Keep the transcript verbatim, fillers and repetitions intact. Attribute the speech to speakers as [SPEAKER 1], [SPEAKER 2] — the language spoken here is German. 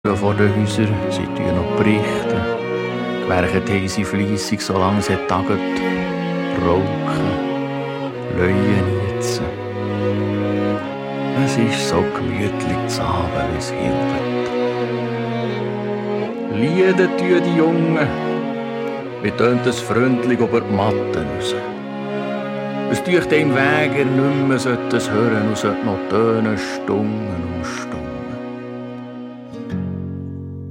[SPEAKER 1] Vor den Häusern, sie tun noch berichten. Gewerkt haben sie fleissig, solange es taget. Rauchen, Leuen nietzen. Es ist so gemütlich zu Abend, wie es hilft. Lieder tun die Jungen, wie tönt es freundlich über die Matten raus. Es tut dem Wäger nicht mehr, sollte es hören und sollte noch tönen, Stunden um Stunden.